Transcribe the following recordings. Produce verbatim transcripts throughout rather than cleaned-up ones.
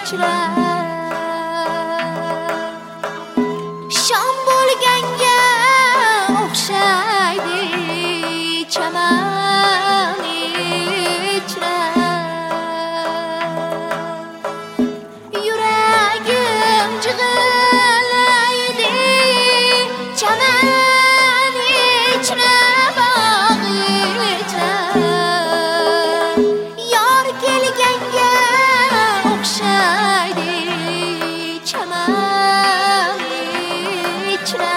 ichra shom bo'lganga o'xshaydi chaman ichra yuragim jig'laydi chaman ichra bog' ichra yor kelganga o'xshaydi chaman ichra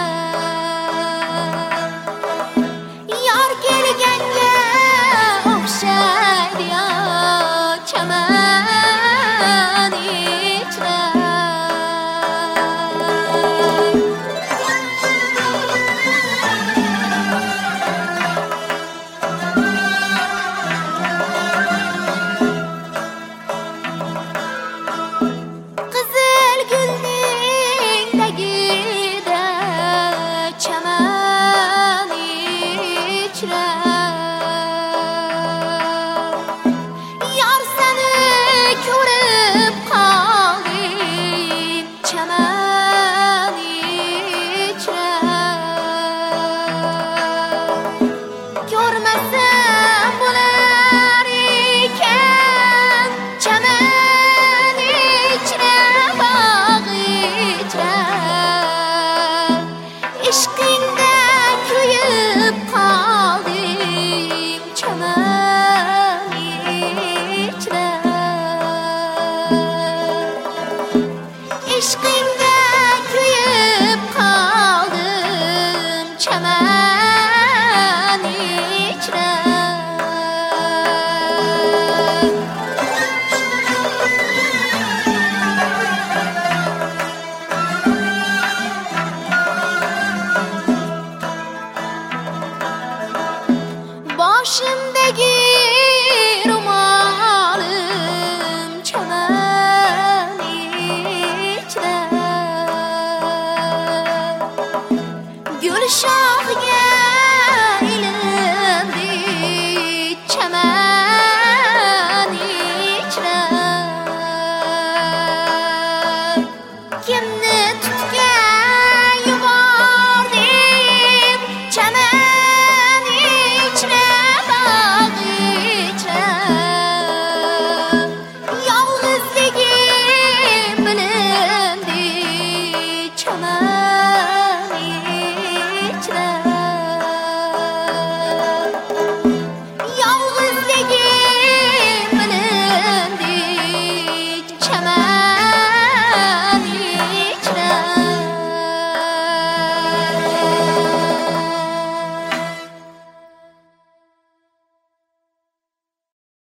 yor kelganga o'xshaydi chaman ichra qizil gulning tagida chaman ichra yor seni ko'rib qoldim chaman ichra ko'rmasam bo'lar ekan chaman ichra bog' ichra ishqingda kuyib qoldim chaman ichra ishqingda kuyib qoldim chaman ichra boshimdagi